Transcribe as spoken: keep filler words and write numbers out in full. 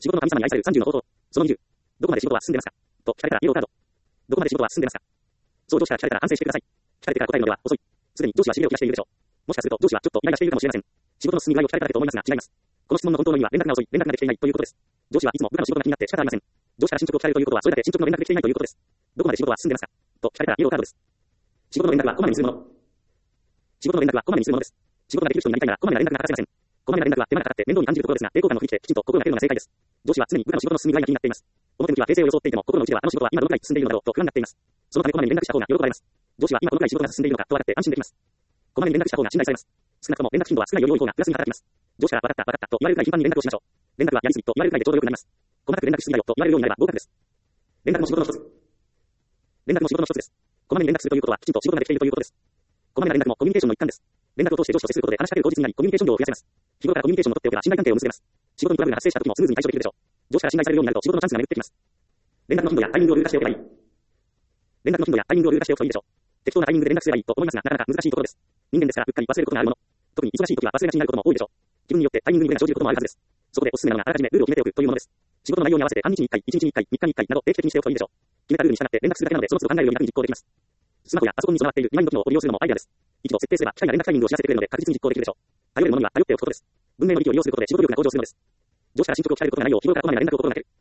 仕事の神様に愛されるさんじゅうの方法。そのにじゅう。どこまで仕事は進んでますかと聞かれたらイエローカード。どこまで仕事は進んでますかそう上司から聞かれたら反省してください。聞かれてから答えるのでは遅い。すでに上司はしびれを切らしているでしょう。もしかすると上司はちょっとイライラしているかもしれません。仕事の進み具合を聞かれただけと思いますが違います。この質問の本当の意味は連絡が遅い、連絡ができていないということです。上司はいつも部下の仕事が気になって仕方ありません。上司から進捗を聞かれるということはそれだけ進捗の連絡できていないということです。どこまで仕事は進んでますかと聞かれたらイエローカードです。仕事の連絡はこまめにするもの。仕事の連絡はこまめにするものです。仕事ができる人になりたいならこまめな連絡が欠かせません。こまめな連絡は手間がかかって面倒に感じるところですが、抵抗感の振り切ってきちんと心がけるのが正解です。上司は常に部下の仕事の進み具合が気になっています。表向きは訂正を装っていても心の内ではあの仕事は今どのくらい進んでいるのだろうと不安になっています。そのためこまめに連絡した方が喜ばれます。上司は今どのくらい仕事が進んでいるのかと分かって安心できます。こまめに連絡した方が信頼されます。少なくとも連絡頻度は少ないより多い方がプラスに働きます。上司から分かった分かったと言われるくらい頻繁に連絡をしましょう。連絡はやりすぎと言われるくらいでちょうどよくなります。細かく連絡しすぎだよと言われるようになれば合格です。連絡も仕事の一つ。連絡も仕事の一つです。こまめに連絡するということはきちんと仕事ができているということです。こまめな連絡もコミュニケーションの一環です。連絡を通して上司と接することで話しかける口実になりコミュニケーション量を増やせます。日頃からコミュニケーションを取っておけば信頼関係を結べます。仕事にトラブルが発生した時もスムーズに対処できるでしょう。上司から信頼されるようになると仕事のチャンスが巡ってきます。連絡の頻度やタイミングをルール化しておけばいい。連絡の頻度やタイミングをルール化しておくといいでしょう。適当なタイミングで連絡すればいいと思いますがなかなか難しいところです。人間ですからうっかり忘れることがあるもの。特に忙しい時は忘れがちになることも多いでしょう。気分によってタイミングに無理が生じることもあるはずです。そこでおすすめなのがあらかじめルールを決めておくというものです。仕事の内容に合わせて半日にいっかい、いちにちにいっかい、みっかにいっかいなど定期的にしておくといいでしょう。決めたルールに従って連絡するだけなのでその都度考えるように楽に実行できます。スマホやパソコンに備わっているリマインド機能を利用するのもアイデアです。一度設定すれば機械が連絡タイミングを知らせてくれるので確実に実行できるでしょう。頼れるものには頼っておくことです。文明の利器を利用することで仕事力が向上するのです。上司から進捗を聞かれることがないよう日頃からこまめな連絡を心がける。